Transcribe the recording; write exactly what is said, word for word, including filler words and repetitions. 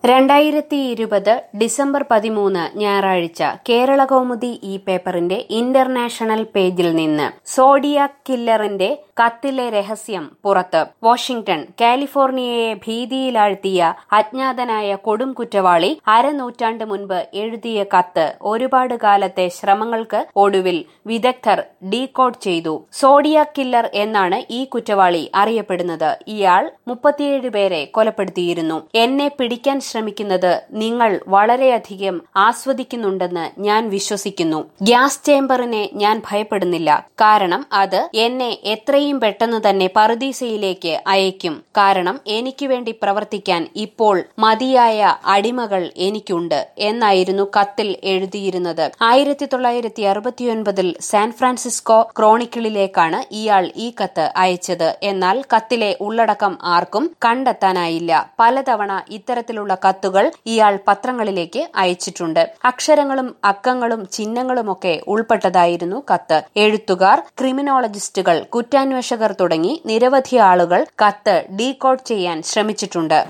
രണ്ടായിരത്തി ഇരുപത് ഡിസംബർ പതിമൂന്ന് ഞായറാഴ്ച കേരളകൗമുദി ഈ പേപ്പറിന്റെ ഇന്റർനാഷണൽ പേജിൽ നിന്ന് സോഡിയാക് കില്ലറിന്റെ കത്തിലെ രഹസ്യം പുറത്ത്. വാഷിംഗ്ടൺ. കാലിഫോർണിയയെ ഭീതിയിലാഴ്ത്തിയ അജ്ഞാതനായ കൊടും കുറ്റവാളി അരനൂറ്റാണ്ട് മുൻപ് എഴുതിയ കത്ത് ഒരുപാട് കാലത്തെ ശ്രമങ്ങൾക്ക് ഒടുവിൽ വിദഗ്ധർ ഡീകോഡ് ചെയ്തു. സോഡിയാക് കില്ലർ എന്നാണ് ഈ കുറ്റവാളി അറിയപ്പെടുന്നത്. ഇയാൾ മുപ്പത്തിയേഴ് പേരെ കൊലപ്പെടുത്തിയിരുന്നു. എന്നെ പിടിക്കാൻ ശ്രമിക്കുന്നത് നിങ്ങൾ വളരെയധികം ആസ്വദിക്കുന്നുണ്ടെന്ന് ഞാൻ വിശ്വസിക്കുന്നു. ഗ്യാസ് ചേംബറിനെ ഞാൻ ഭയപ്പെടുന്നില്ല. കാരണം അത് എന്നെ എത്രയും പെട്ടെന്ന് തന്നെ പറുദീസയിലേക്ക് അയക്കും. കാരണം എനിക്ക് വേണ്ടി പ്രവർത്തിക്കാൻ ഇപ്പോൾ മതിയായ അടിമകൾ എനിക്കുണ്ട് എന്നായിരുന്നു കത്തിൽ എഴുതിയിരുന്നത്. ആയിരത്തി തൊള്ളായിരത്തി അറുപത്തിയൊൻപതിൽ സാൻ ഫ്രാൻസിസ്കോ ക്രോണിക്കിളിലേക്കാണ് ഇയാൾ ഈ കത്ത് അയച്ചത്. എന്നാൽ കത്തിലെ ഉള്ളടക്കം ആർക്കും കണ്ടെത്താനായില്ല. പലതവണ ഇത്തരത്തിലുള്ള കത്തുകൾ ഇയാൾ പത്രങ്ങളിലേക്ക് അയച്ചിട്ടുണ്ട്. അക്ഷരങ്ങളും അക്കങ്ങളും ചിഹ്നങ്ങളുമൊക്കെ ഉൾപ്പെട്ടതായിരുന്നു കത്ത്. എഴുത്തുകാർ, ക്രിമിനോളജിസ്റ്റുകൾ, കുറ്റാന്വേഷകർ തുടങ്ങി നിരവധി ആളുകൾ കത്ത് ഡീകോഡ് ചെയ്യാൻ ശ്രമിച്ചിട്ടുണ്ട്.